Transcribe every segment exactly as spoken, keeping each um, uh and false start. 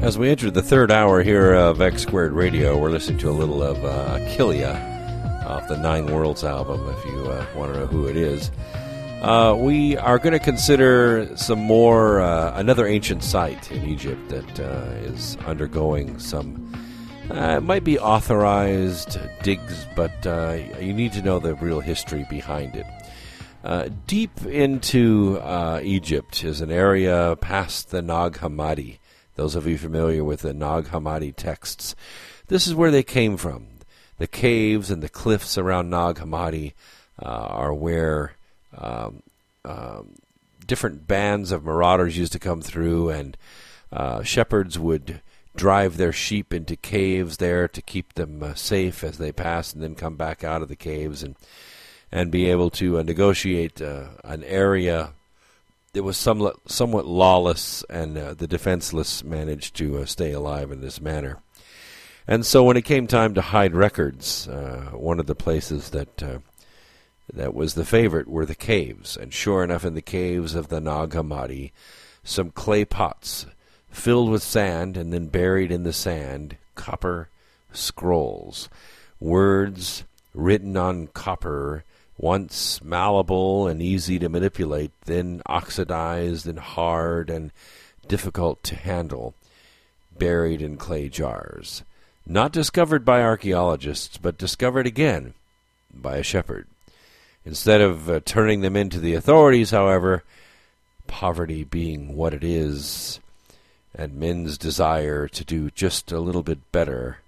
As we enter the third hour here of X Squared Radio, we're listening to a little of uh, Achillea off the Nine Worlds album, if you uh, want to know who it is. Uh, we are going to consider some more, uh, another ancient site in Egypt that uh, is undergoing some, uh, it might be authorized digs, but uh, you need to know the real history behind it. Uh, deep into uh, Egypt is an area past the Nag Hammadi. Those of you familiar with the Nag Hammadi texts, this is where they came from. The caves and the cliffs around Nag Hammadi uh, are where um, um, different bands of marauders used to come through, and uh, shepherds would drive their sheep into caves there to keep them uh, safe as they passed, and then come back out of the caves and and be able to uh, negotiate uh, an area. It was somewhat, somewhat lawless, and uh, the defenseless managed to uh, stay alive in this manner. And so when it came time to hide records, uh, one of the places that uh, that was the favorite were the caves. And sure enough, in the caves of the Nag Hammadi, some clay pots filled with sand and then buried in the sand, copper scrolls, words written on copper, once malleable and easy to manipulate, then oxidized and hard and difficult to handle, buried in clay jars. Not discovered by archaeologists, but discovered again by a shepherd. Instead of uh, turning them into the authorities, however, poverty being what it is, and men's desire to do just a little bit better,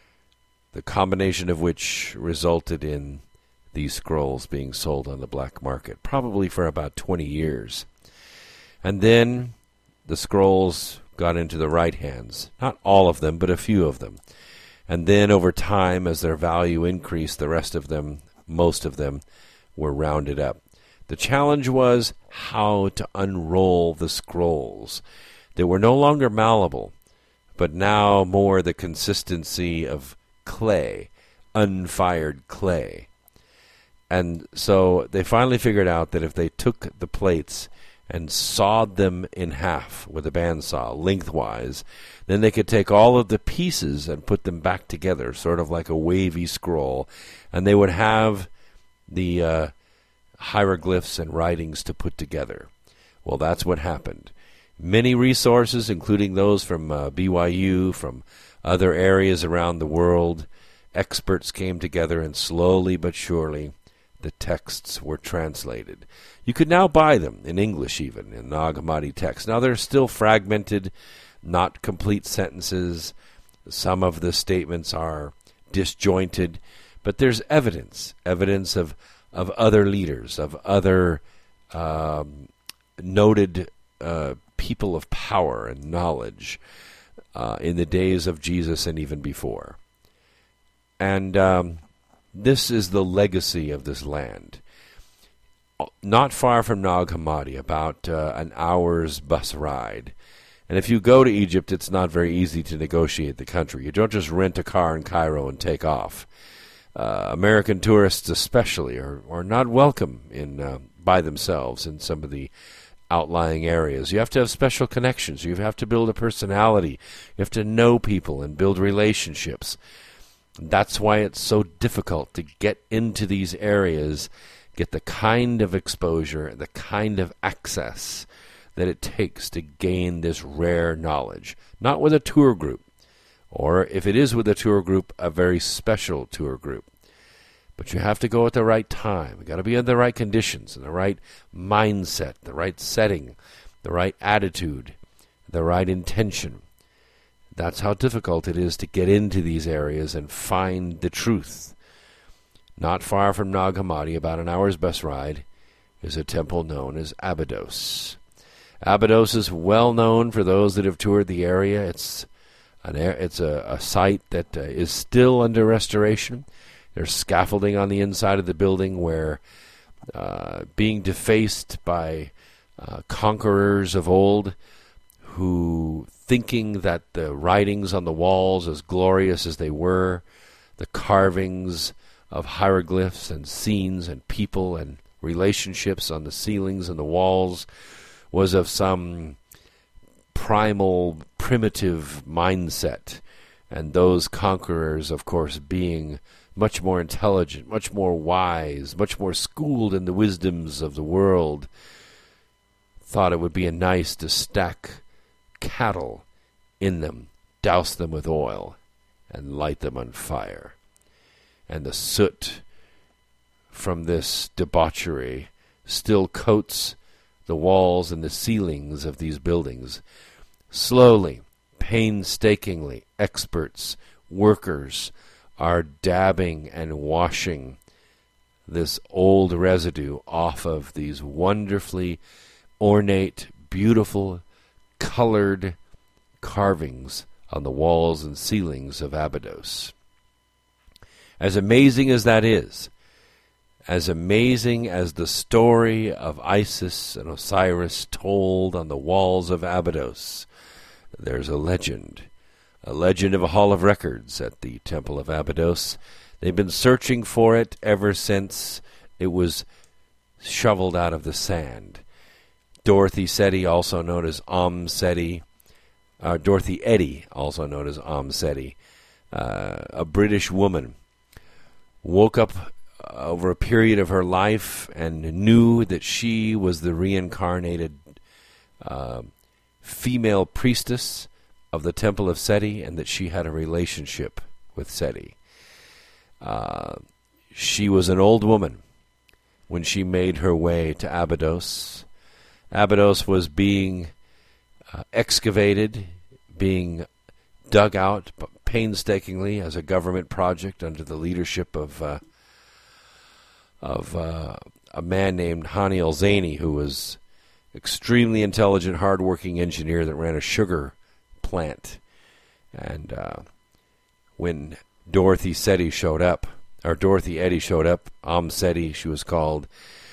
the combination of which resulted in these scrolls being sold on the black market, probably for about twenty years. And then the scrolls got into the right hands. Not all of them, but a few of them. And then over time, as their value increased, the rest of them, most of them, were rounded up. The challenge was how to unroll the scrolls. They were no longer malleable, but now more the consistency of clay, unfired clay. And so they finally figured out that if they took the plates and sawed them in half with a bandsaw lengthwise, then they could take all of the pieces and put them back together, sort of like a wavy scroll, and they would have the uh, hieroglyphs and writings to put together. Well, that's what happened. Many resources, including those from uh, B Y U, from other areas around the world, experts came together, and slowly but surely the texts were translated. You could now buy them, in English even, in Nag Hammadi texts. Now they're still fragmented, not complete sentences. Some of the statements are disjointed, but there's evidence, evidence of, of other leaders, of other um, noted uh, people of power and knowledge uh, in the days of Jesus and even before. And um, this is the legacy of this land. Not far from Nag Hammadi, about uh, an hour's bus ride. And if you go to Egypt, it's not very easy to negotiate the country. You don't just rent a car in Cairo and take off. Uh, American tourists especially are, are not welcome in uh, by themselves in some of the outlying areas. You have to have special connections. You have to build a personality. You have to know people and build relationships. That's why it's so difficult to get into these areas, get the kind of exposure, the kind of access that it takes to gain this rare knowledge. Not with a tour group, or if it is with a tour group, a very special tour group. But you have to go at the right time. You've got to be in the right conditions, in the right mindset, the right setting, the right attitude, the right intention. That's how difficult it is to get into these areas and find the truth. Not far from Nag Hammadi, about an hour's bus ride, is a temple known as Abydos. Abydos is well known for those that have toured the area. It's an it's a, a site that uh, is still under restoration. There's scaffolding on the inside of the building where, uh, being defaced by uh, conquerors of old, who, thinking that the writings on the walls, as glorious as they were, the carvings of hieroglyphs and scenes and people and relationships on the ceilings and the walls, was of some primal primitive mindset, and those conquerors, of course, being much more intelligent, much more wise, much more schooled in the wisdoms of the world, thought it would be nice to stack cattle in them, douse them with oil, and light them on fire. And the soot from this debauchery still coats the walls and the ceilings of these buildings. Slowly, painstakingly, experts, workers are dabbing and washing this old residue off of these wonderfully ornate, beautiful, colored carvings on the walls and ceilings of Abydos. As amazing as that is, as amazing as the story of Isis and Osiris told on the walls of Abydos, there's a legend, a legend of a Hall of Records at the Temple of Abydos. They've been searching for it ever since it was shoveled out of the sand. Dorothy Seti, also known as Om Seti, uh, Dorothy Eddy, also known as Om Seti, uh, a British woman, woke up over a period of her life and knew that she was the reincarnated uh, female priestess of the Temple of Seti, and that she had a relationship with Seti. Uh, she was an old woman when she made her way to Abydos. Abydos was being uh, excavated, being dug out painstakingly as a government project under the leadership of uh, of uh, a man named Hani al-Zaini, who was extremely intelligent, hardworking engineer that ran a sugar plant. And uh, when Dorothy Seti showed up, or Dorothy Eddy showed up, Om Seti she was called,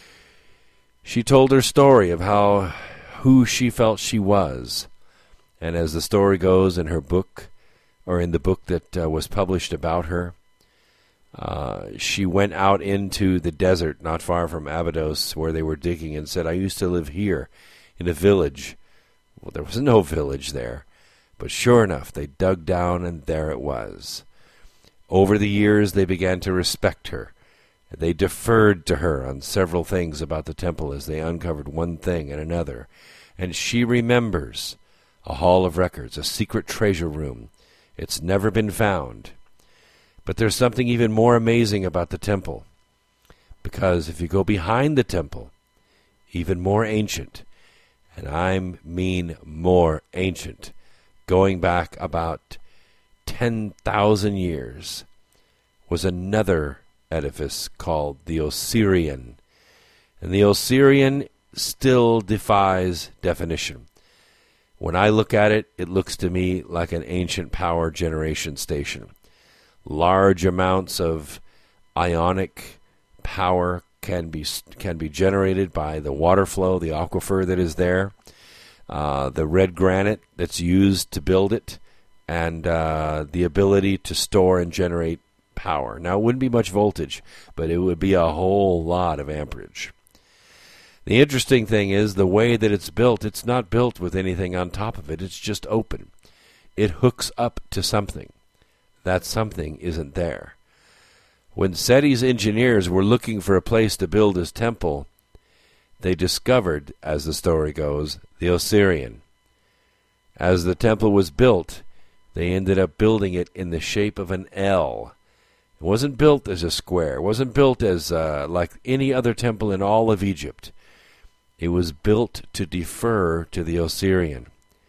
she told her story of how, who she felt she was. And as the story goes in her book, or in the book that uh, was published about her, uh, she went out into the desert not far from Abydos where they were digging and said, I used to live here in a village. Well, there was no village there. But sure enough, they dug down and there it was. Over the years, they began to respect her. They deferred to her on several things about the temple as they uncovered one thing and another. And she remembers a hall of records, a secret treasure room. It's never been found. But there's something even more amazing about the temple. Because if you go behind the temple, even more ancient, and I mean more ancient, going back about ten thousand years, was another edifice called the Osirian. And the Osirian still defies definition. When I look at it, it looks to me like an ancient power generation station. Large amounts of ionic power can be can be generated by the water flow, the aquifer that is there, uh, the red granite that's used to build it, and uh, the ability to store and generate power. Now, it wouldn't be much voltage, but it would be a whole lot of amperage. The interesting thing is the way that it's built, it's not built with anything on top of it. It's just open. It hooks up to something. That something isn't there. When Seti's engineers were looking for a place to build his temple, they discovered, as the story goes, the Osirian. As the temple was built, they ended up building it in the shape of an L. It wasn't built as a square. It wasn't built as uh, like any other temple in all of Egypt. It was built to defer to the Osirian.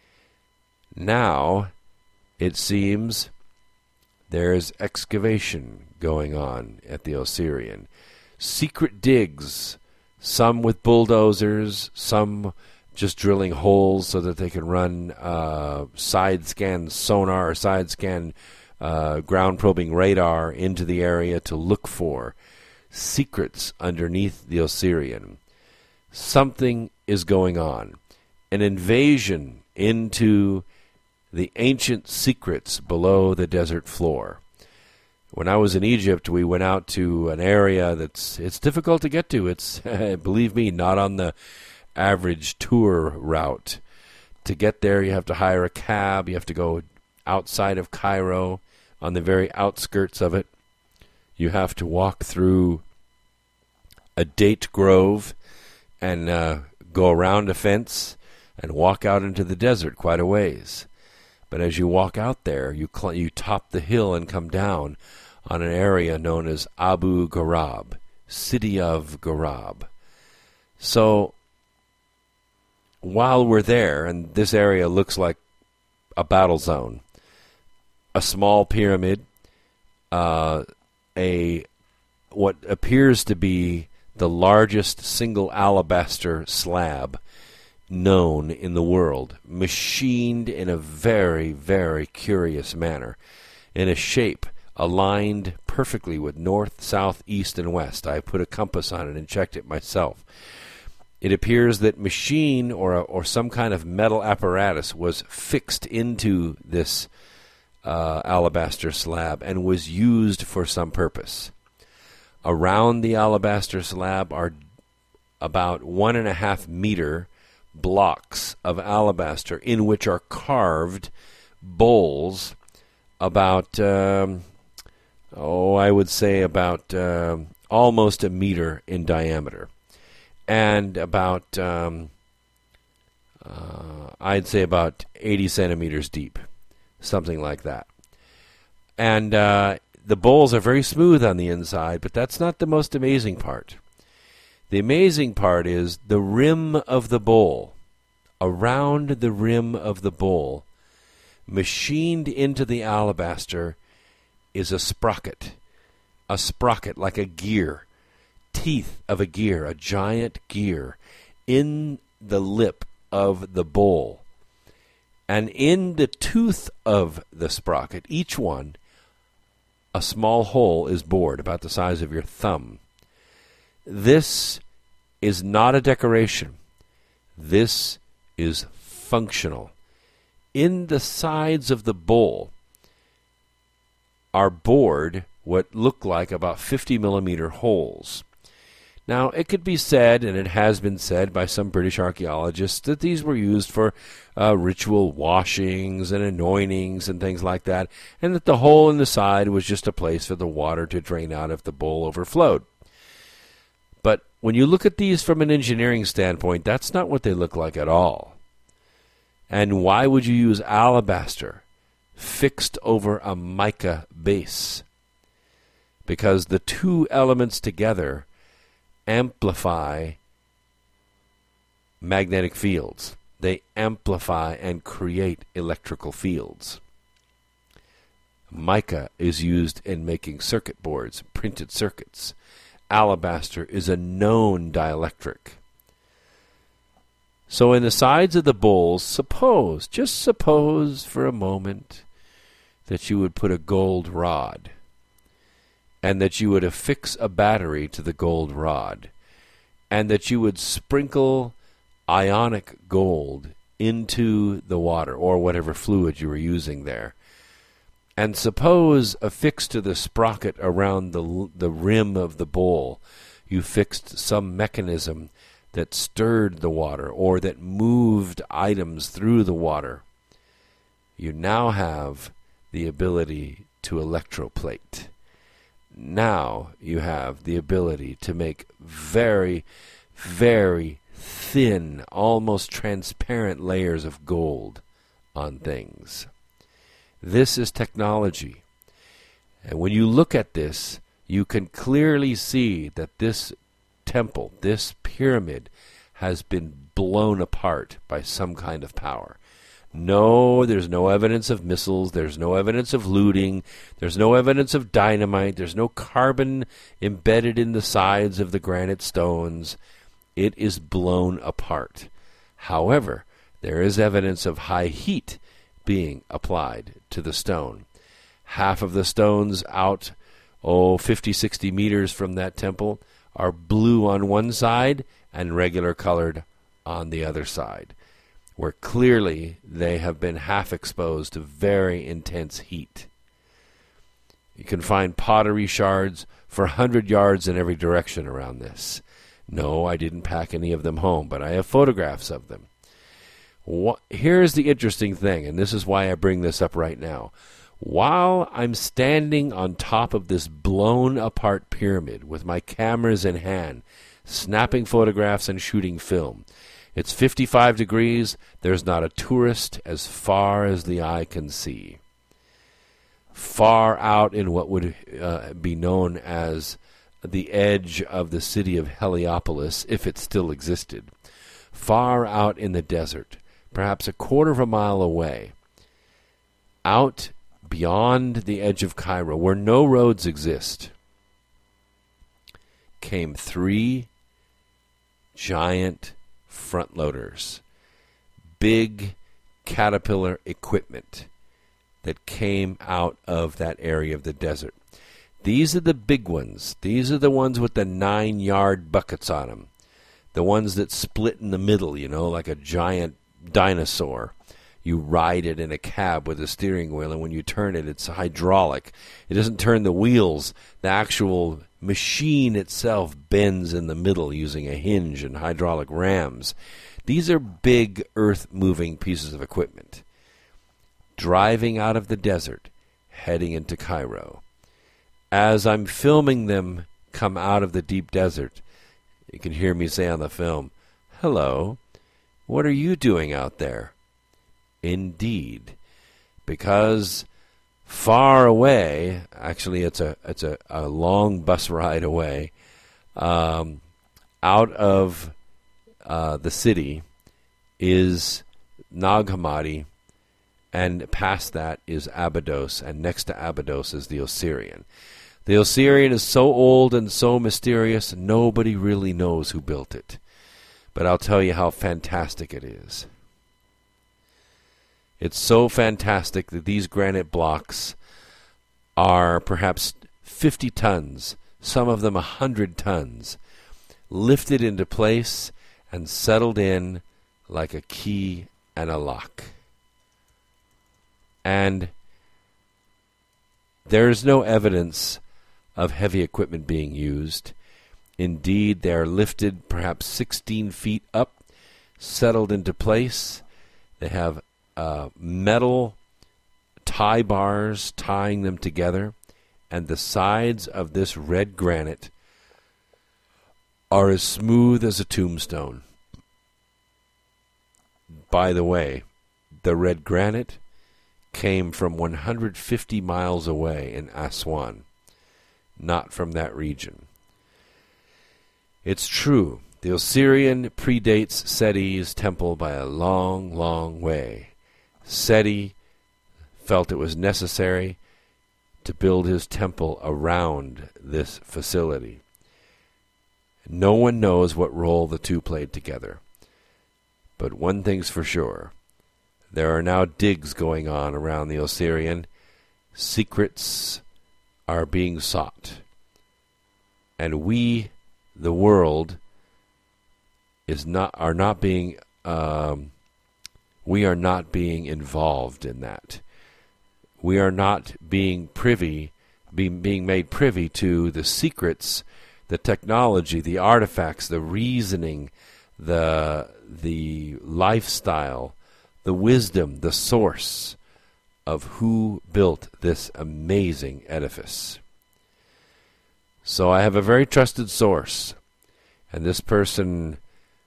Now, it seems, there's excavation going on at the Osirian. Secret digs, some with bulldozers, some just drilling holes so that they can run uh, side-scan sonar or side-scan uh, ground-probing radar into the area to look for secrets underneath the Osirian. Something is going on. An invasion into the ancient secrets below the desert floor. When I was in Egypt, we went out to an area that's it's difficult to get to. It's, believe me, not on the average tour route. to get there, you have to hire a cab. You have to go outside of Cairo, on the very outskirts of it. You have to walk through a date grove and uh, go around a fence and walk out into the desert quite a ways. But as you walk out there, you cl- you top the hill and come down on an area known as Abu Ghurab, city of Ghurab. So while we're there, and this area looks like a battle zone, a small pyramid, uh, a what appears to be the largest single alabaster slab known in the world, machined in a very, very curious manner, in a shape aligned perfectly with north, south, east, and west. I put a compass on it and checked it myself. It appears that machine or a, or some kind of metal apparatus was fixed into this uh, alabaster slab and was used for some purpose. Around the alabaster slab are about one and a half meter blocks of alabaster in which are carved bowls about, um, oh, I would say about uh, almost a meter in diameter. And about, um, uh, I'd say about eighty centimeters deep, something like that. And uh, the bowls are very smooth on the inside, but that's not the most amazing part. The amazing part is the rim of the bowl. Around the rim of the bowl, machined into the alabaster, is a sprocket. A sprocket like a gear. Teeth of a gear, a giant gear, in the lip of the bowl. And in the tooth of the sprocket, each one, a small hole is bored about the size of your thumb. This is not a decoration. This is functional. In the sides of the bowl are bored what look like about fifty millimeter holes. Now, it could be said, and it has been said by some British archaeologists, that these were used for uh, ritual washings and anointings and things like that, and that the hole in the side was just a place for the water to drain out if the bowl overflowed. But when you look at these from an engineering standpoint, that's not what they look like at all. And why would you use alabaster fixed over a mica base? Because the two elements together amplify magnetic fields. They amplify and create electrical fields. Mica is used in making circuit boards, printed circuits. Alabaster is a known dielectric. So in the sides of the bowls, suppose, just suppose for a moment, that you would put a gold rod, and that you would affix a battery to the gold rod, and that you would sprinkle ionic gold into the water, or whatever fluid you were using there. And suppose affixed to the sprocket around the, the rim of the bowl, you fixed some mechanism that stirred the water, or that moved items through the water. You now have the ability to electroplate. Now you have the ability to make very, very thin, almost transparent layers of gold on things. This is technology. And when you look at this, you can clearly see that this temple, this pyramid, has been blown apart by some kind of power. No, there's no evidence of missiles. There's no evidence of looting. There's no evidence of dynamite. There's no carbon embedded in the sides of the granite stones. It is blown apart. However, there is evidence of high heat being applied to the stone. Half of the stones out, oh, fifty, sixty meters from that temple are blue on one side and regular colored on the other side, where clearly they have been half exposed to very intense heat. You can find pottery shards for a hundred yards in every direction around this. No, I didn't pack any of them home, but I have photographs of them. What, here's the interesting thing, and this is why I bring this up right now. While I'm standing on top of this blown-apart pyramid with my cameras in hand, snapping photographs and shooting film, it's fifty-five degrees. There's not a tourist as far as the eye can see. Far out in what would uh, be known as the edge of the city of Heliopolis, if it still existed, far out in the desert, perhaps a quarter of a mile away, out beyond the edge of Cairo, where no roads exist, came three giant front loaders, big Caterpillar equipment that came out of that area of the desert. These are the big ones. These are the ones with the nine-yard buckets on them. The ones that split in the middle, you know, like a giant dinosaur. You ride it in a cab with a steering wheel, and when you turn it, it's hydraulic. It doesn't turn the wheels. The actual machine itself bends in the middle using a hinge and hydraulic rams. These are big, earth-moving pieces of equipment, driving out of the desert, heading into Cairo. As I'm filming them come out of the deep desert, you can hear me say on the film, "Hello, what are you doing out there?" Indeed, because far away, actually it's a it's a, a long bus ride away, um, out of uh, the city is Nag Hammadi, and past that is Abydos, and next to Abydos is the Osirian. The Osirian is so old and so mysterious, nobody really knows who built it. But I'll tell you how fantastic it is. It's so fantastic that these granite blocks are perhaps fifty tons, some of them one hundred tons, lifted into place and settled in like a key and a lock. And there's no evidence of heavy equipment being used. Indeed, they are lifted perhaps sixteen feet up, settled into place. They have uh, metal tie bars tying them together, and the sides of this red granite are as smooth as a tombstone. By the way, the red granite came from one hundred fifty miles away in Aswan, not from that region. It's true, the Osirian predates Seti's temple by a long, long way. Seti felt it was necessary to build his temple around this facility. No one knows what role the two played together. But one thing's for sure. There are now digs going on around the Osirian. Secrets are being sought. And we, the world, is not are not being um, we are not being involved in that. We are not being privy, being being made privy to the secrets, the technology, the artifacts, the reasoning, the the lifestyle, the wisdom, the source of who built this amazing edifice. So I have a very trusted source, and this person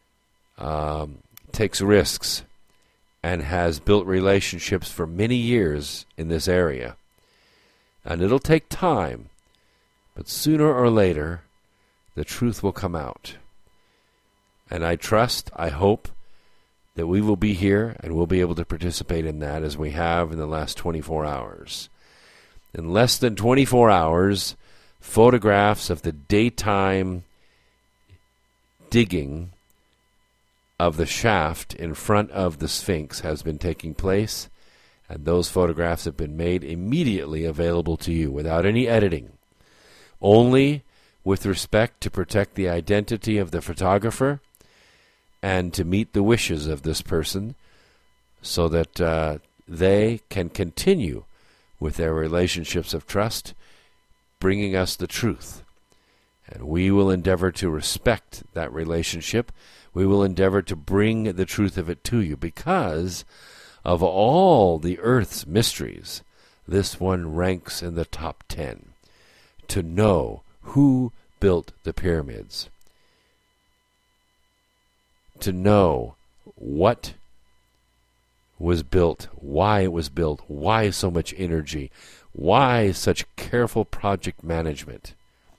um, takes risks and has built relationships for many years in this area. And it'll take time, but sooner or later, the truth will come out. And I trust, I hope, that we will be here and we'll be able to participate in that as we have in the last twenty-four hours. In less than twenty-four hours, photographs of the daytime digging of the shaft in front of the Sphinx has been taking place, and those photographs have been made immediately available to you without any editing, only with respect to protect the identity of the photographer and to meet the wishes of this person so that uh, they can continue with their relationships of trust, bringing us the truth. And we will endeavor to respect that relationship. We will endeavor to bring the truth of it to you, because of all the earth's mysteries, this one ranks in the top ten. To know who built the pyramids, to know what was built, why it was built, why so much energy, why such careful project management,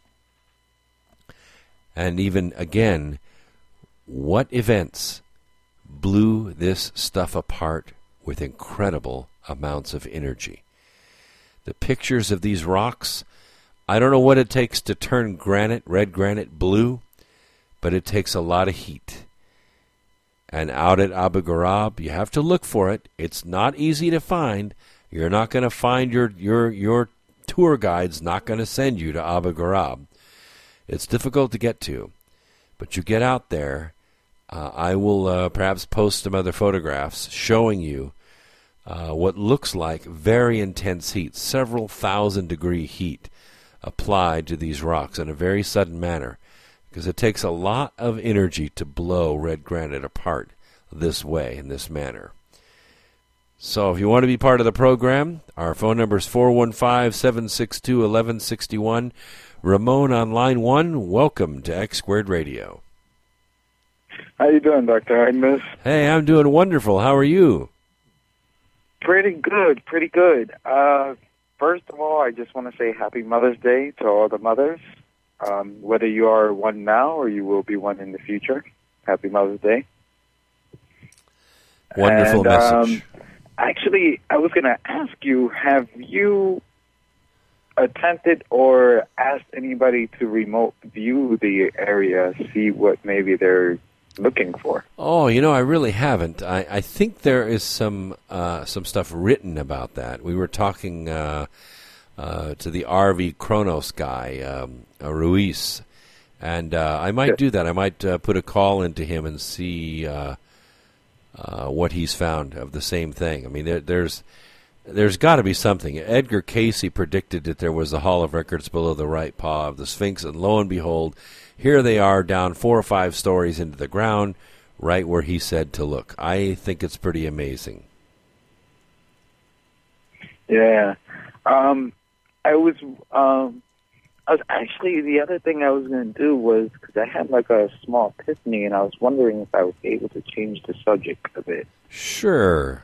and even, again, what events blew this stuff apart with incredible amounts of energy. The pictures of these rocks, I don't know what it takes to turn granite, red granite, blue, but it takes a lot of heat. And out at Abu Ghurab, you have to look for it. It's not easy to find. You're not going to find your, your, your tour guide's not going to send you to Abu Ghurab. It's difficult to get to. But you get out there. Uh, I will uh, perhaps post some other photographs showing you uh, what looks like very intense heat, several thousand degree heat applied to these rocks in a very sudden manner, because it takes a lot of energy to blow red granite apart this way, in this manner. So if you want to be part of the program, our phone number is four one five, seven six two, one one six one. Ramon on line one, welcome to X Squared Radio. How you doing, Doctor Agnes? Hey, I'm doing wonderful. How are you? Pretty good, pretty good. Uh, first of all, I just want to say Happy Mother's Day to all the mothers. Um, whether you are one now or you will be one in the future, Happy Mother's Day. Wonderful and, message. Um, actually, I was going to ask you, have you attempted or asked anybody to remote view the area, see what maybe they're looking for? Oh, you know, I really haven't. I, I think there is some uh, some stuff written about that. We were talking uh, uh, to the R V Kronos guy, um, uh, Ruiz, and uh, I might Yes. do that. I might uh, put a call into him and see uh, uh, what he's found of the same thing. I mean, there, there's there's got to be something. Edgar Cayce predicted that there was the Hall of Records below the right paw of the Sphinx, and lo and behold, here they are down four or five stories into the ground, right where he said to look. I think it's pretty amazing. Yeah. Um, I was, um, I was actually, the other thing I was going to do was, because I had like a small epiphany, and I was wondering if I was able to change the subject a bit. Sure.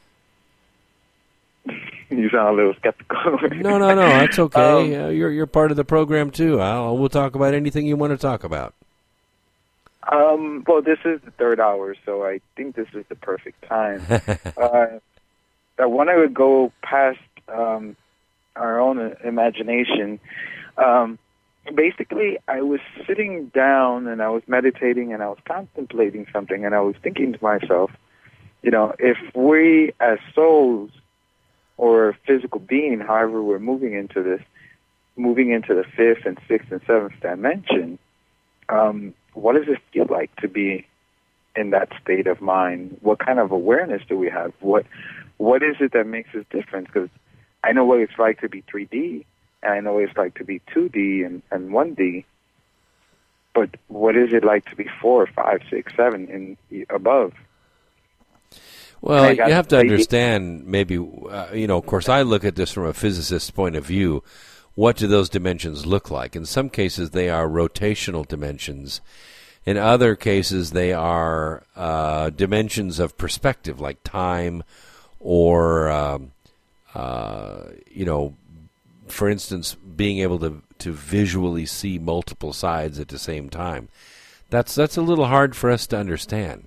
You sound a little skeptical. No, no, no, that's okay. Um, uh, you're you're part of the program too. I'll, we'll talk about anything you want to talk about. Um, well, this is the third hour, so I think this is the perfect time. uh, I want to go past um, our own imagination. Um, basically, I was sitting down and I was meditating and I was contemplating something, and I was thinking to myself, you know, if we as souls or physical being, however we're moving into this, moving into the fifth and sixth and seventh dimension, um, what does it feel like to be in that state of mind? What kind of awareness do we have? What What is it that makes us different? Because I know what it's like to be three D, and I know what it's like to be two D and, and one D, but what is it like to be four, five, six, seven, and above? Well, I got you have to maybe- understand, maybe, uh, you know, of course, I look at this from a physicist's point of view. What do those dimensions look like? In some cases, they are rotational dimensions. In other cases, they are uh, dimensions of perspective, like time or, um, uh, you know, for instance, being able to, to visually see multiple sides at the same time. That's, that's a little hard for us to understand.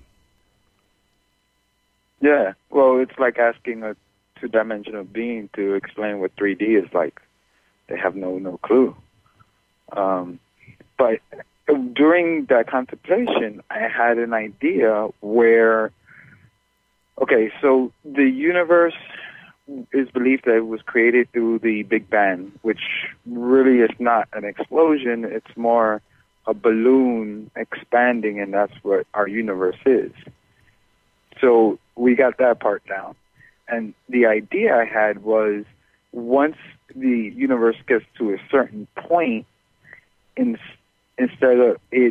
Yeah, well, it's like asking a two-dimensional being to explain what three D is like. They have no no clue. Um, but during that contemplation, I had an idea where, okay, so the universe is believed that it was created through the Big Bang, which really is not an explosion. It's more a balloon expanding, and that's what our universe is. So we got that part down. And the idea I had was, once the universe gets to a certain point, in, instead of it,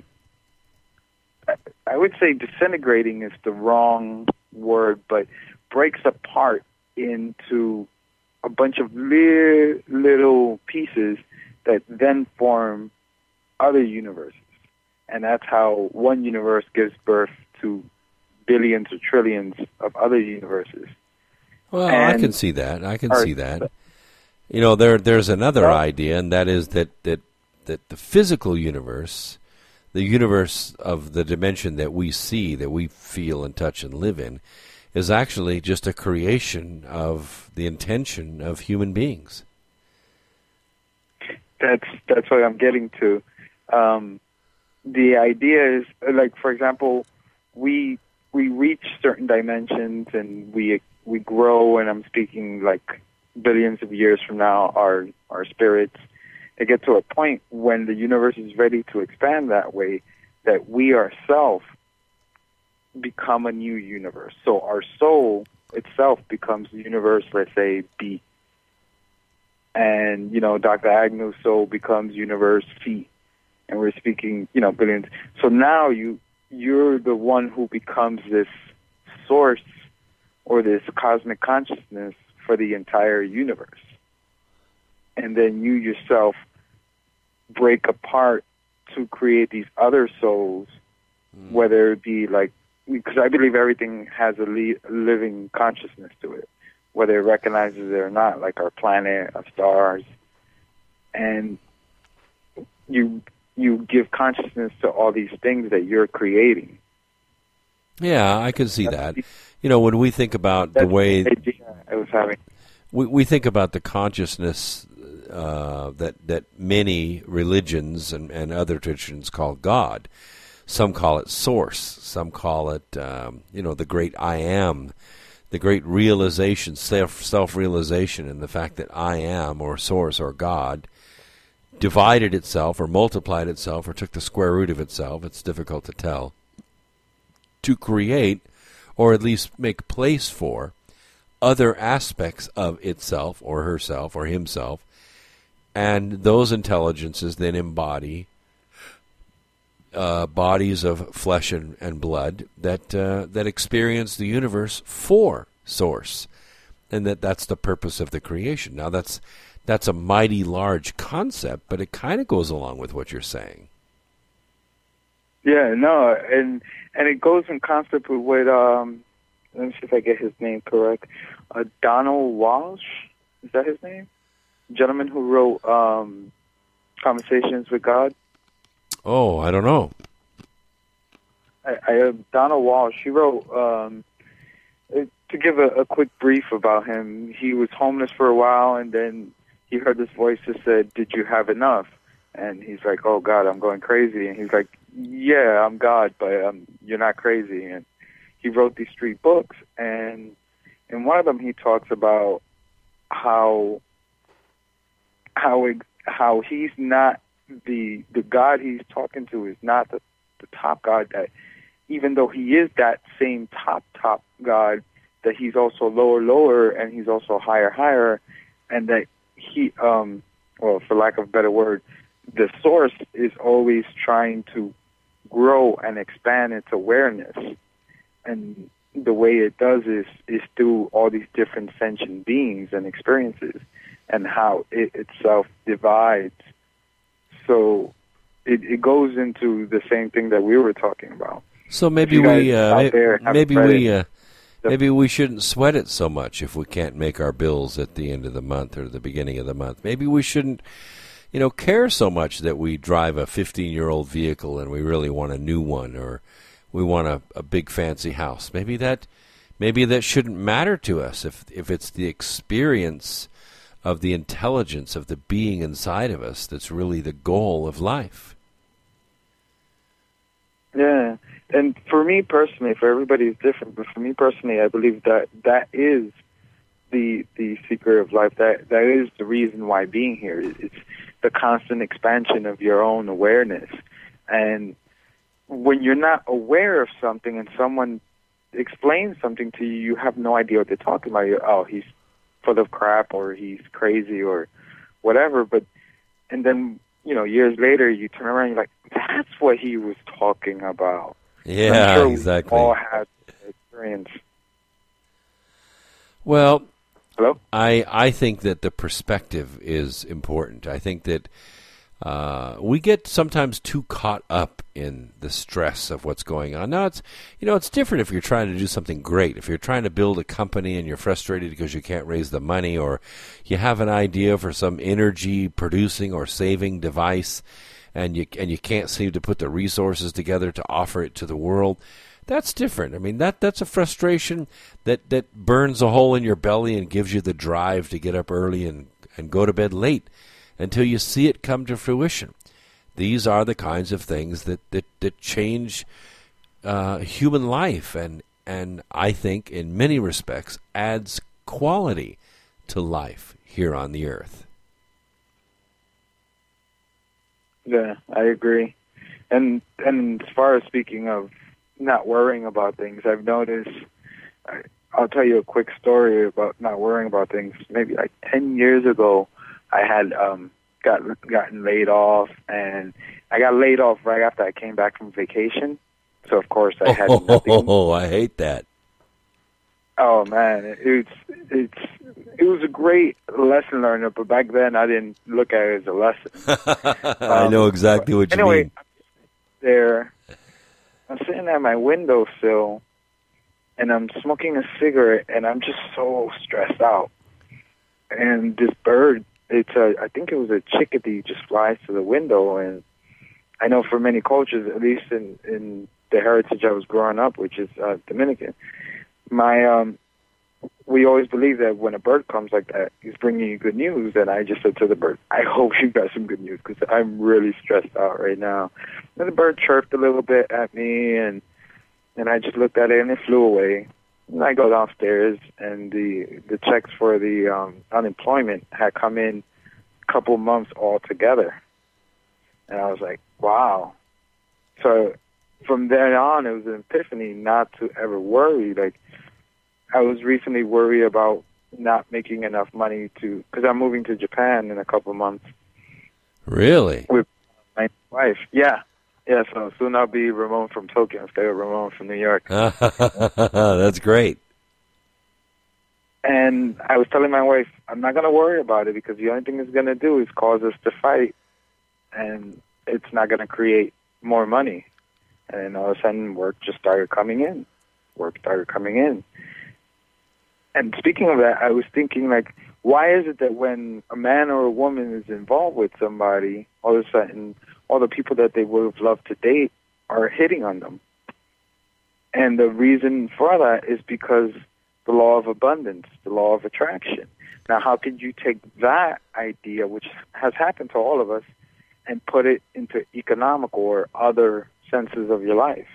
I would say disintegrating is the wrong word, but breaks apart into a bunch of li- little pieces that then form other universes. And that's how one universe gives birth to billions or trillions of other universes. Well, and I can see that. I can our, see that. You know, there there's another well, idea, and that is that, that, that the physical universe, the universe of the dimension that we see, that we feel and touch and live in, is actually just a creation of the intention of human beings. That's that's what I'm getting to. Um, the idea is, like, for example, we we reach certain dimensions and we we grow, and I'm speaking like billions of years from now, our our spirits, they get to a point when the universe is ready to expand that way, that we ourselves become a new universe. So our soul itself becomes universe, let's say, B. And, you know, Doctor Agnew's soul becomes universe C. And we're speaking, you know, billions. So now you, you're the one who becomes this source or this cosmic consciousness for the entire universe. And then you yourself break apart to create these other souls, mm. whether it be like, because I believe everything has a li- living consciousness to it, whether it recognizes it or not, like our planet, our stars. And you you give consciousness to all these things that you're creating. Yeah, I can see that. You know, when we think about the way the idea I was having, we we think about the consciousness uh, that that many religions and, and other traditions call God. Some call it source. Some call it, um, you know, the great I am, the great realization, self self-realization, and the fact that I am, or source, or God, divided itself, or multiplied itself, or took the square root of itself. It's difficult to tell. To create, or at least make place for, other aspects of itself, or herself, or himself, and those intelligences then embody Uh, bodies of flesh and, and blood that uh, that experience the universe for source, and that that's the purpose of the creation. Now that's that's a mighty large concept, but it kind of goes along with what you're saying. Yeah, no, and and it goes in concept with what, um, let me see if I get his name correct, uh, Donald Walsh, is that his name? Gentleman who wrote um, Conversations with God. Oh, I don't know. I, I uh, Donald Walsh, he wrote, um, uh, to give a, a quick brief about him, he was homeless for a while, and then he heard this voice that said, "Did you have enough?" And he's like, "Oh, God, I'm going crazy." And he's like, "Yeah, I'm God, but um, you're not crazy." And he wrote these three books, and in one of them he talks about how how it, how he's not the the God he's talking to is not the, the top God, that even though he is that same top top God, that he's also lower lower and he's also higher higher, and that he um well, for lack of a better word, the source is always trying to grow and expand its awareness, and the way it does is is through all these different sentient beings and experiences, and how it itself divides. So it, it goes into the same thing that we were talking about. So maybe we uh, maybe we uh, maybe we shouldn't sweat it so much if we can't make our bills at the end of the month or the beginning of the month. Maybe we shouldn't, you know, care so much that we drive a fifteen-year-old vehicle and we really want a new one, or we want a, a big fancy house. Maybe that maybe that shouldn't matter to us if if it's the experience of the intelligence of the being inside of us that's really the goal of life. Yeah, and for me personally, for everybody is different, but for me personally, I believe that that is the the secret of life. That that is the reason why being here. It's the constant expansion of your own awareness. And when you're not aware of something and someone explains something to you, you have no idea what they're talking about. You're, oh, he's full of crap, or he's crazy, or whatever. But and then you know, years later, you turn around and you're like, that's what he was talking about. Yeah, I'm sure exactly. We all had experience. Well, Hello? I I think that the perspective is important. I think that uh, we get sometimes too caught up in the stress of what's going on. Now, it's you know it's different if you're trying to do something great. If you're trying to build a company and you're frustrated because you can't raise the money, or you have an idea for some energy producing or saving device, and you and you can't seem to put the resources together to offer it to the world. That's different. I mean, that that's a frustration that, that burns a hole in your belly and gives you the drive to get up early and, and go to bed late until you see it come to fruition. These are the kinds of things that, that, that change uh, human life and, and I think in many respects adds quality to life here on the earth. Yeah, I agree. And and as far as speaking of not worrying about things, I've noticed, I, I'll tell you a quick story about not worrying about things. Maybe like ten years ago, I had um, got, gotten laid off, and I got laid off right after I came back from vacation. So, of course, I had nothing. Oh, I hate that. Oh, man, it's, it's, it was a great lesson learner, but back then I didn't look at it as a lesson. I um, know exactly what you anyway, mean. There. I'm sitting at my windowsill, and I'm smoking a cigarette, and I'm just so stressed out. And this bird, it's a, I think it was a chickadee, just flies to the window. And I know for many cultures, at least in, in the heritage I was growing up, which is uh, Dominican, my um, we always believe that when a bird comes like that, he's bringing you good news. And I just said to the bird, I hope you got some good news because I'm really stressed out right now. And the bird chirped a little bit at me, and and I just looked at it, and it flew away. And I go downstairs, and the the checks for the um, unemployment had come in a couple months all together. And I was like, wow. So from then on, it was an epiphany not to ever worry. Like, I was recently worried about not making enough money to, because I'm moving to Japan in a couple months. Really? With my wife. Yeah. Yeah, so soon I'll be Ramon from Tokyo instead of Ramon from New York. That's great. And I was telling my wife, I'm not going to worry about it because the only thing it's going to do is cause us to fight, and it's not going to create more money. And all of a sudden, work just started coming in. Work started coming in. And speaking of that, I was thinking, like, why is it that when a man or a woman is involved with somebody, all of a sudden, all the people that they would have loved to date are hitting on them? And the reason for that is because the law of abundance, the law of attraction. Now, how could you take that idea, which has happened to all of us, and put it into economical or other senses of your life?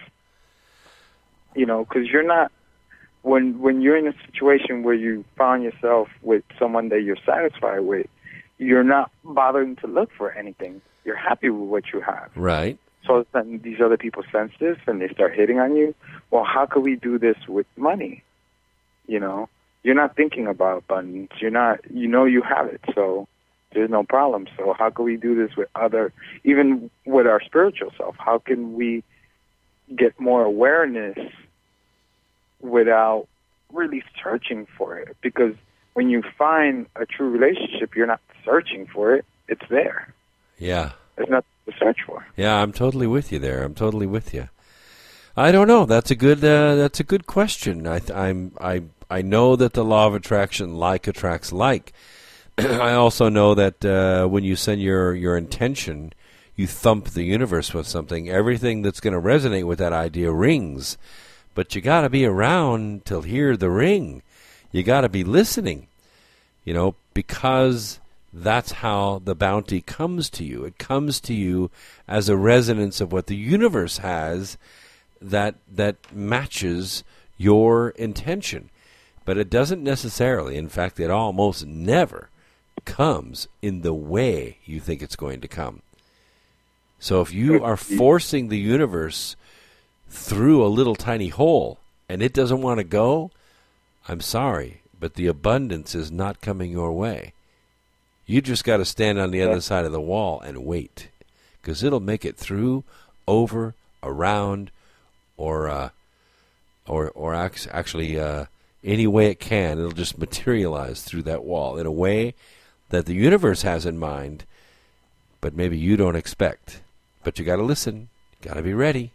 You know, because you're not, when when you're in a situation where you found yourself with someone that you're satisfied with, you're not bothering to look for anything. You're happy with what you have. Right. So then these other people sense this and they start hitting on you. Well, how could we do this with money? You know, you're not thinking about abundance. You're not, you know you have it, so there's no problem. So how can we do this with other, even with our spiritual self? How can we get more awareness without really searching for it? Because when you find a true relationship, you're not searching for it. It's there. Yeah. There's nothing to search for. Yeah, I'm totally with you there. I'm totally with you. I don't know. That's a good. Uh, that's a good question. I, th- I'm. I. I know that the law of attraction, like attracts like. I also know that uh, when you send your your intention, you thump the universe with something. Everything that's going to resonate with that idea rings, but you got to be around to hear the ring. You got to be listening. You know, because that's how the bounty comes to you. It comes to you as a resonance of what the universe has that that matches your intention. But it doesn't necessarily, in fact, it almost never comes in the way you think it's going to come. So if you are forcing the universe through a little tiny hole and it doesn't want to go, I'm sorry, but the abundance is not coming your way. You just got to stand on the yeah. other side of the wall and wait, because it'll make it through, over, around, or uh, or or actually uh, any way it can. It'll just materialize through that wall in a way that the universe has in mind, but maybe you don't expect. But you got to listen. You got to be ready.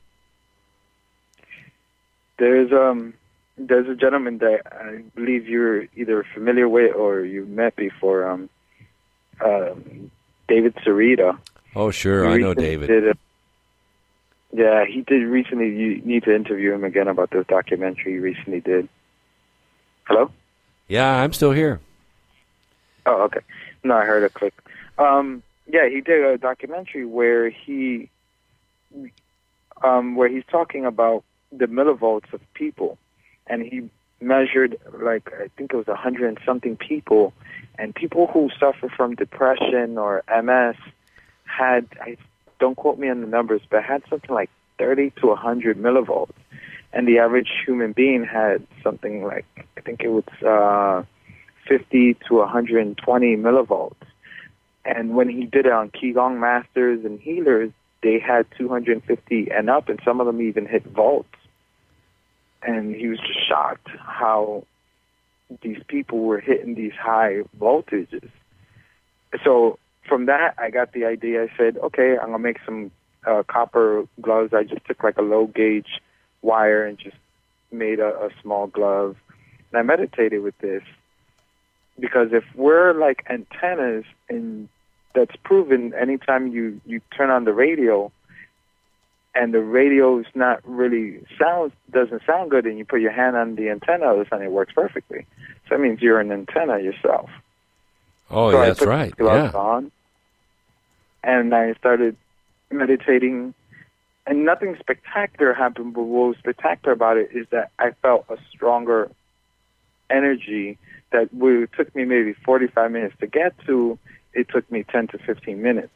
There's um there's a gentleman that I believe you're either familiar with or you've met before. Um, um David Sarita. Oh sure, I know David. Did a, yeah, he did recently. You need to interview him again about this documentary he recently did. Hello? Yeah, I'm still here. Oh, okay. No, I heard a click. Um, yeah, he did a documentary where he, um, where he's talking about the millivolts of people, and he measured like I think it was a hundred and something people, and people who suffer from depression or M S had, I don't quote me on the numbers, but had something like thirty to a hundred millivolts, and the average human being had something like I think it was uh, fifty to a hundred and twenty millivolts. And when he did it on Qigong masters and healers, they had two hundred fifty and up, and some of them even hit volts. And he was just shocked how these people were hitting these high voltages. So from that, I got the idea. I said, okay, I'm going to make some uh, copper gloves. I just took like a low gauge wire and just made a, a small glove. And I meditated with this because if we're like antennas, and that's proven anytime you, you turn on the radio, and the radio's not really sounds doesn't sound good, and you put your hand on the antenna, all of a sudden it works perfectly. So that means you're an antenna yourself. Oh, so yeah, I that's put right. the gloves Yeah. on, and I started meditating, and nothing spectacular happened. But what was spectacular about it is that I felt a stronger energy that would took me maybe forty-five minutes to get to. It took me ten to fifteen minutes.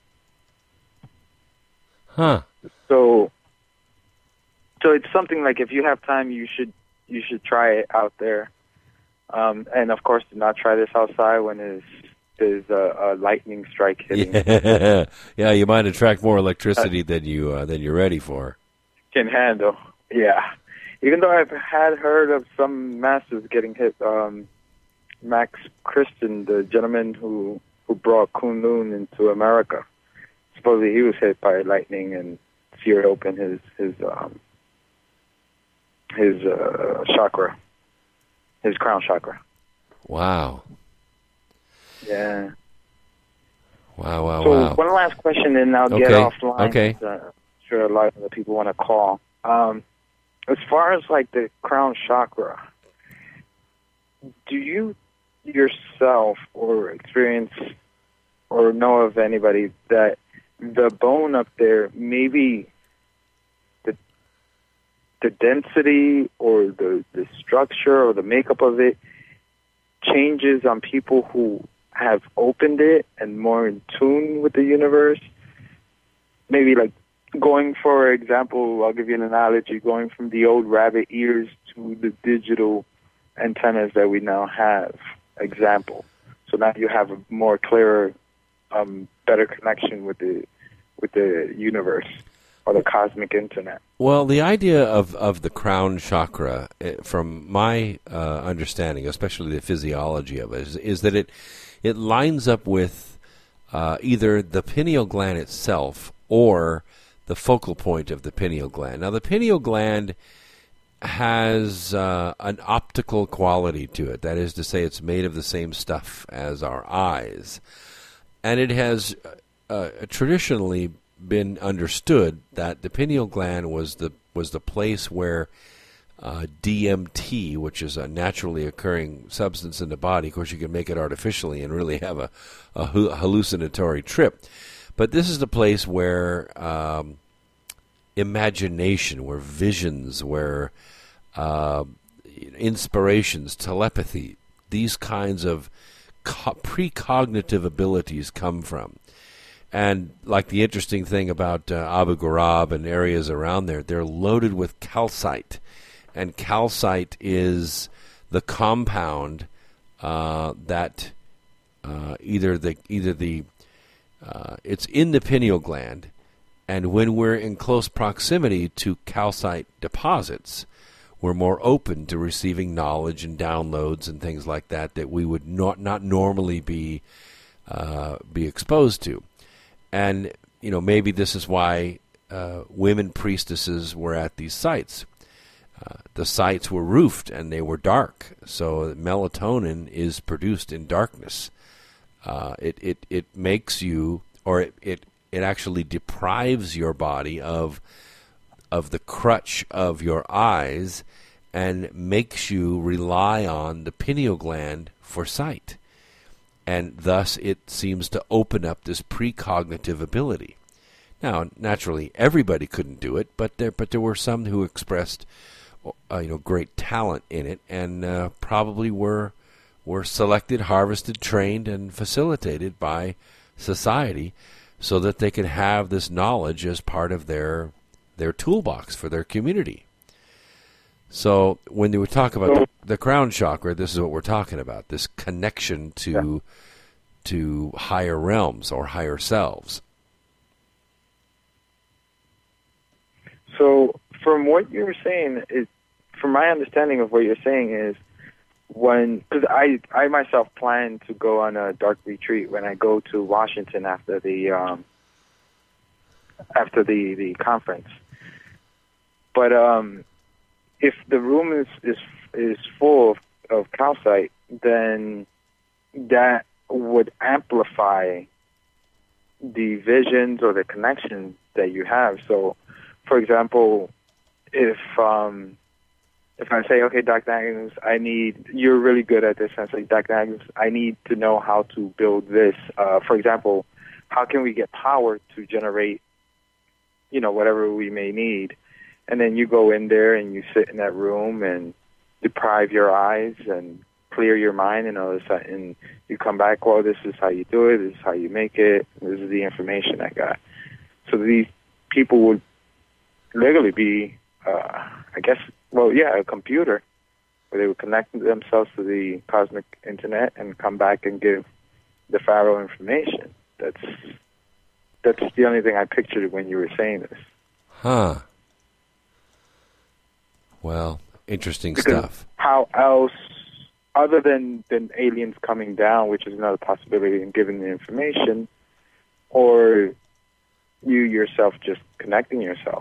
Huh. So, so it's something like if you have time, you should you should try it out there. Um, and of course, do not try this outside when there's there's a, a lightning strike hitting. Yeah, yeah, you might attract more electricity uh, than you uh, than you're ready for. Can handle. Yeah, even though I've had heard of some masters getting hit. Um, Max Christian, the gentleman who who brought Kunlun into America, supposedly he was hit by lightning and seared open his his um, his uh, chakra, his crown chakra. Wow. Yeah. Wow, wow, so wow. one last question, and I'll okay. get offline. Okay. Uh, I'm sure a lot of the people want to call. Um, as far as like the crown chakra, do you yourself or experience or know of anybody that the bone up there, maybe the the density or the, the structure or the makeup of it changes on people who have opened it and more in tune with the universe? Maybe like going, for example, I'll give you an analogy, going from the old rabbit ears to the digital antennas that we now have, example. So now you have a more clearer, um, better connection with the with the universe or the cosmic internet. Well, the idea of, of the crown chakra, from my uh, understanding, especially the physiology of it, is, is that it it lines up with uh, either the pineal gland itself or the focal point of the pineal gland. Now, the pineal gland has uh, an optical quality to it. That is to say, it's made of the same stuff as our eyes. And it has uh, traditionally been understood that the pineal gland was the was the place where uh, D M T, which is a naturally occurring substance in the body, of course you can make it artificially and really have a, a hallucinatory trip. But this is the place where um, imagination, where visions, where uh, inspirations, telepathy, these kinds of co- precognitive abilities come from. And like the interesting thing about uh, Abu Ghurab and areas around there, they're loaded with calcite. And calcite is the compound uh, that Uh, either the either the uh, it's in the pineal gland, and when we're in close proximity to calcite deposits, we're more open to receiving knowledge and downloads and things like that that we would not not normally be uh, be exposed to. And you know, maybe this is why uh, women priestesses were at these sites. Uh, the sites were roofed and they were dark, so melatonin is produced in darkness. Uh, it, it it makes you, or it, it it actually deprives your body of of the crutch of your eyes and makes you rely on the pineal gland for sight. And thus it seems to open up this precognitive ability. Now, naturally, everybody couldn't do it, but there but there were some who expressed uh, you know, great talent in it, and uh, probably were were selected, harvested, trained, and facilitated by society so that they could have this knowledge as part of their their toolbox for their community. So when we talk about the, the crown chakra, this is what we're talking about, this connection to yeah. to higher realms or higher selves. So from what you're saying, is, from my understanding of what you're saying is, when, because I, I myself plan to go on a dark retreat when I go to Washington after the um, after the, the conference. But um, if the room is, is is full of, of calcite, then that would amplify the visions or the connection that you have. So, for example, if um, if I say, okay, Doctor Agnes, I need, you're really good at this, and I say, Doctor Agnes, I need to know how to build this. Uh, for example, how can we get power to generate, you know, whatever we may need? And then you go in there and you sit in that room and deprive your eyes and clear your mind and all this, and you come back, well, this is how you do it, this is how you make it, this is the information I got. So these people would literally be, uh, I guess, well, yeah, a computer where they would connect themselves to the cosmic internet and come back and give the Pharaoh information. That's that's the only thing I pictured when you were saying this. Huh. Well, interesting because stuff. How else, other than, than aliens coming down, which is another possibility, and giving the information, or you yourself just connecting yourself?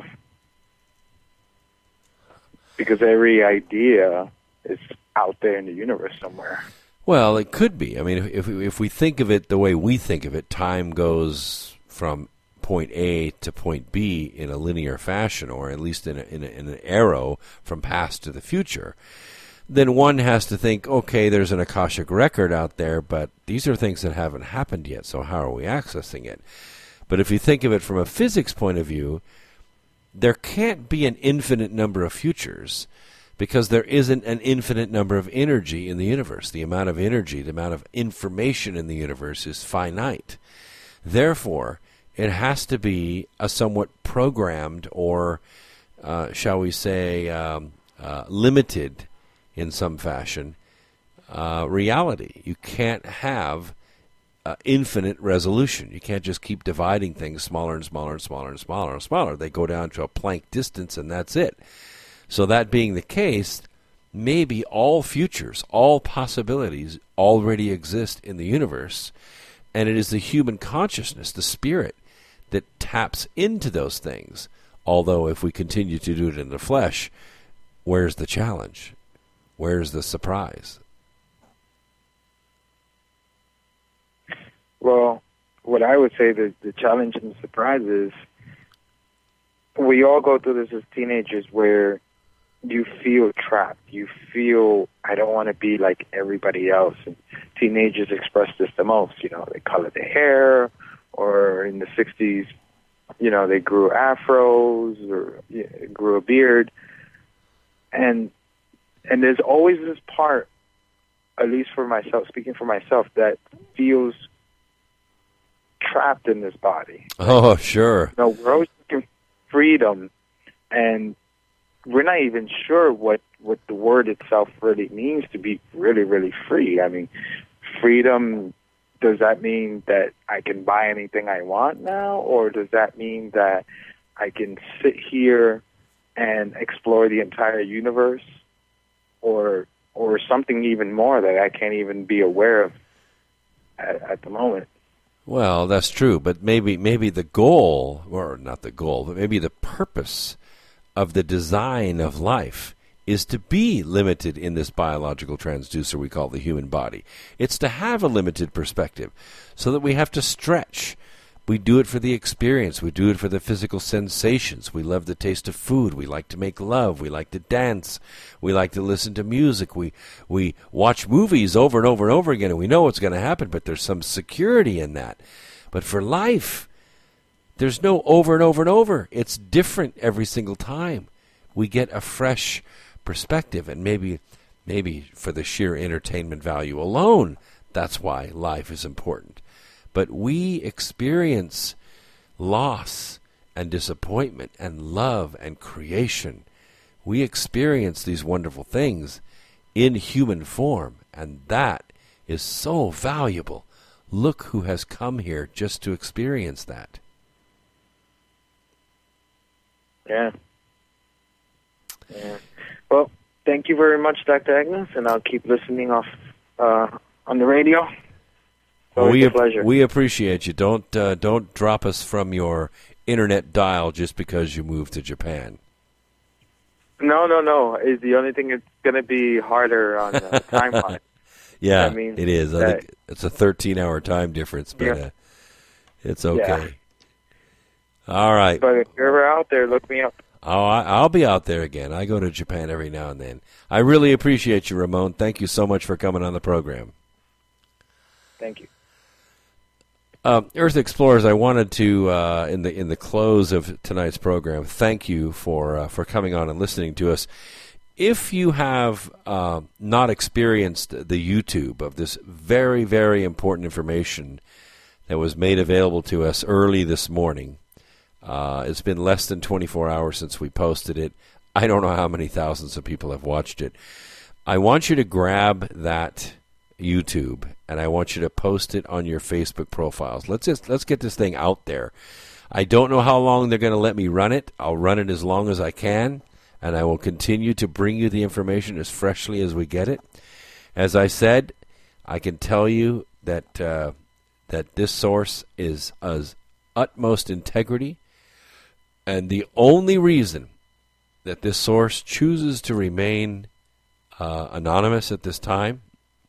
Because every idea is out there in the universe somewhere. Well, it could be. I mean, if if we think of it the way we think of it, time goes from point A to point B in a linear fashion, or at least in, a, in, a, in an arrow from past to the future. Then one has to think, okay, there's an Akashic record out there, but these are things that haven't happened yet, so how are we accessing it? But if you think of it from a physics point of view, there can't be an infinite number of futures because there isn't an infinite number of energy in the universe. The amount of energy, the amount of information in the universe is finite. Therefore, it has to be a somewhat programmed or, uh, shall we say, um, uh, limited in some fashion uh, reality. You can't have Uh, infinite resolution. You can't just keep dividing things smaller and smaller and smaller and smaller and smaller. They go down to a Planck distance and that's it. So that being the case, maybe all futures, all possibilities already exist in the universe, and it is the human consciousness, the spirit, that taps into those things. Although if we continue to do it in the flesh, where's the challenge? Where's the surprise? Well, what I would say that the challenge and the surprise is we all go through this as teenagers where you feel trapped. You feel, I don't want to be like everybody else. And teenagers express this the most. You know, they color their hair, or in the sixties, you know, they grew afros or you know, grew a beard. And and there's always this part, at least for myself, speaking for myself, that feels trapped in this body. Oh, sure. No, we're always looking for freedom, and we're not even sure what, what the word itself really means to be really, really free. I mean, freedom does that mean that I can buy anything I want now, or does that mean that I can sit here and explore the entire universe, or or something even more that I can't even be aware of at, at the moment? Well, that's true, but maybe maybe the goal, or not the goal, but maybe the purpose of the design of life is to be limited in this biological transducer we call the human body. It's to have a limited perspective so that we have to stretch. We do it for the experience. We do it for the physical sensations. We love the taste of food. We like to make love. We like to dance. We like to listen to music. We we watch movies over and over and over again, and we know what's going to happen, but there's some security in that. But for life, there's no over and over and over. It's different every single time. We get a fresh perspective, and maybe maybe for the sheer entertainment value alone, that's why life is important. But we experience loss and disappointment and love and creation. We experience these wonderful things in human form, and that is so valuable. Look who has come here just to experience that. Yeah. Yeah. Well, thank you very much, Doctor Agnes, and I'll keep listening off uh, on the radio. Well, we, a pleasure. we appreciate you. Don't uh, don't drop us from your internet dial just because you moved to Japan. No, no, no. It's the only thing that's going to be harder on the timeline. Yeah, I mean, it is. I that, think it's a thirteen-hour time difference, but yeah. uh, it's okay. Yeah. All right. But if you're ever out there, look me up. Oh, I, I'll be out there again. I go to Japan every now and then. I really appreciate you, Ramon. Thank you so much for coming on the program. Thank you. Uh, Earth Explorers, I wanted to, uh, in the in the close of tonight's program, thank you for uh, for coming on and listening to us. If you have uh, not experienced the YouTube of this very, very important information that was made available to us early this morning, uh, it's been less than twenty-four hours since we posted it. I don't know how many thousands of people have watched it. I want you to grab that YouTube, and I want you to post it on your Facebook profiles. Let's just let's get this thing out there. I don't know how long they're going to let me run it. I'll run it as long as I can, and I will continue to bring you the information as freshly as we get it. As I said, I can tell you that uh, that this source is of utmost integrity, and the only reason that this source chooses to remain uh, anonymous at this time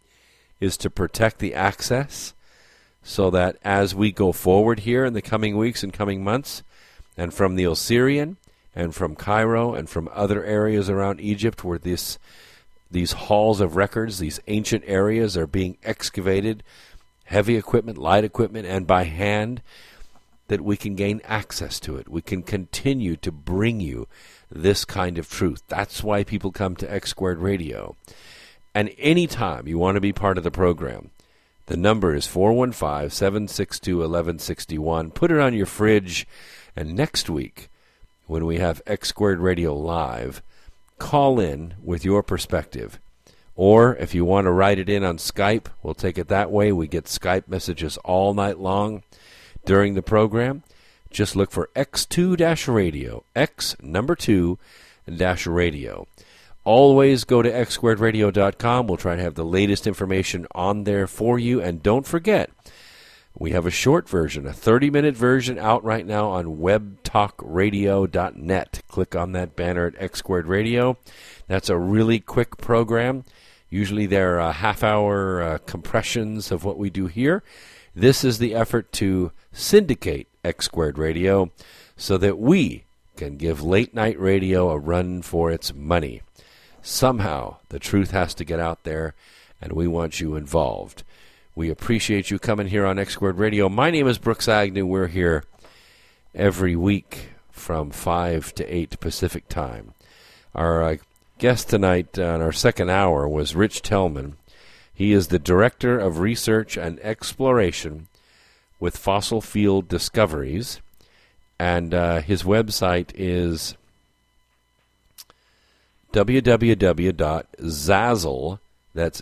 is to protect the access, so that as we go forward here in the coming weeks and coming months, and from the Osirian and from Cairo and from other areas around Egypt where this these halls of records, these ancient areas are being excavated, heavy equipment, light equipment, and by hand, that we can gain access to it. We can continue to bring you this kind of truth. That's why people come to X Squared Radio. And anytime you want to be part of the program, the number is four one five, seven six two, one one six one. Put it on your fridge, and next week, when we have X Squared Radio Live, call in with your perspective. Or if you want to write it in on Skype, we'll take it that way. We get Skype messages all night long during the program. Just look for X two Radio, X number two dash radio. Always go to x squared radio dot com. We'll try to have the latest information on there for you. And don't forget, we have a short version, a thirty-minute version out right now on web talk radio dot net. Click on that banner at X Squared Radio. That's a really quick program. Usually they're uh, half-hour uh, compressions of what we do here. This is the effort to syndicate X Squared Radio so that we can give late-night radio a run for its money. Somehow, the truth has to get out there, and we want you involved. We appreciate you coming here on X Squared Radio. My name is Brooks Agnew. We're here every week from five to eight Pacific Time. Our uh, guest tonight on our second hour was Rich Tellman. He is the Director of Research and Exploration with Fossil Field Discoveries, and uh, his website is w w w dot zazzle, That's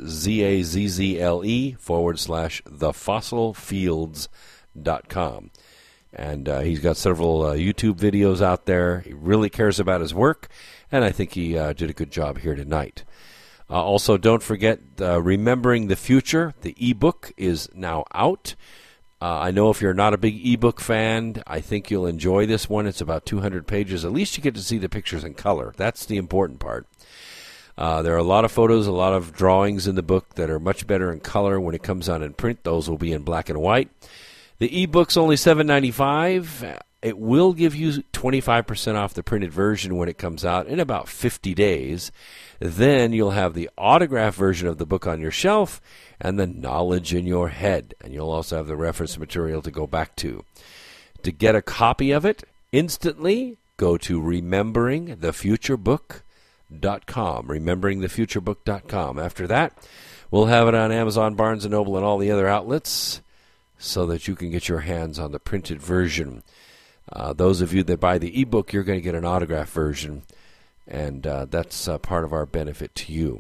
Z-A-Z-Z-L-E forward slash thefossilfields dot com. And uh, he's got several uh, YouTube videos out there. He really cares about his work, and I think he uh, did a good job here tonight. Uh, also, don't forget uh, Remembering the Future. The ebook is now out. Uh, I know if you're not a big ebook fan, I think you'll enjoy this one. It's about two hundred pages. At least you get to see the pictures in color. That's the important part. Uh, there are a lot of photos, a lot of drawings in the book that are much better in color. When it comes out in print, those will be in black and white. The ebook's only seven dollars and ninety-five cents. It will give you twenty-five percent off the printed version when it comes out in about fifty days. Then you'll have the autographed version of the book on your shelf and the knowledge in your head. And you'll also have the reference material to go back to. To get a copy of it instantly, go to remembering the future book dot com. remembering the future book dot com. After that, we'll have it on Amazon, Barnes and Noble, and all the other outlets so that you can get your hands on the printed version. Uh, those of you that buy the ebook, you're going to get an autographed version, and uh, that's uh, part of our benefit to you.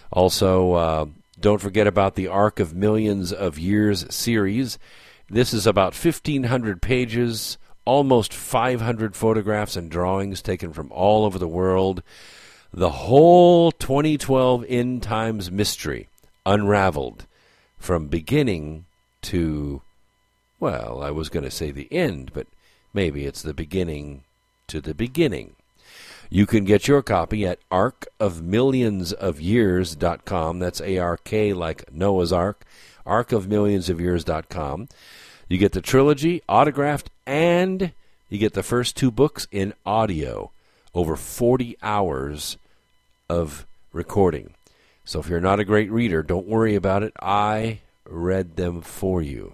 Also, uh, don't forget about the Arc of Millions of Years series. This is about fifteen hundred pages, almost five hundred photographs and drawings taken from all over the world. The whole twenty twelve End Times mystery unraveled from beginning to, well, I was going to say the end, but maybe it's the beginning to the beginning. You can get your copy at arc of millions of years dot com. That's A R K like Noah's Ark, arc of millions of years dot com. You get the trilogy autographed, and you get the first two books in audio. Over forty hours of recording. So if you're not a great reader, don't worry about it. I read them for you.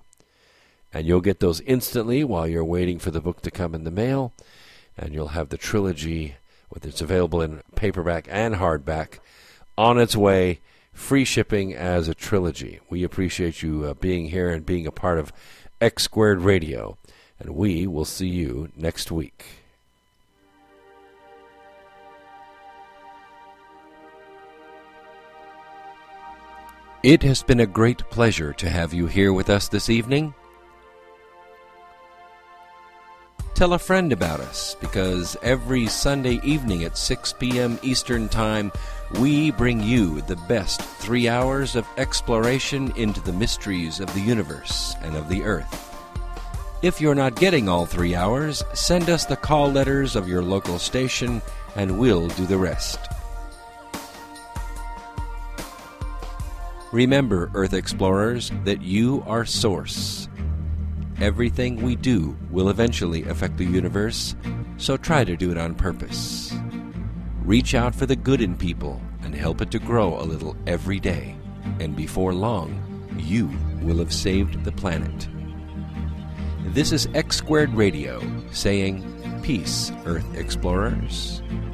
And you'll get those instantly while you're waiting for the book to come in the mail. And you'll have the trilogy, whether it's available in paperback and hardback, on its way, free shipping as a trilogy. We appreciate you uh, being here and being a part of X Squared Radio. And we will see you next week. It has been a great pleasure to have you here with us this evening. Tell a friend about us, because every Sunday evening at six p.m. Eastern Time, we bring you the best three hours of exploration into the mysteries of the universe and of the earth. If you're not getting all three hours, send us the call letters of your local station, and we'll do the rest. Remember, Earth Explorers, that you are Source. Everything we do will eventually affect the universe, so try to do it on purpose. Reach out for the good in people and help it to grow a little every day, and before long, you will have saved the planet. This is X Squared Radio saying, peace, Earth Explorers.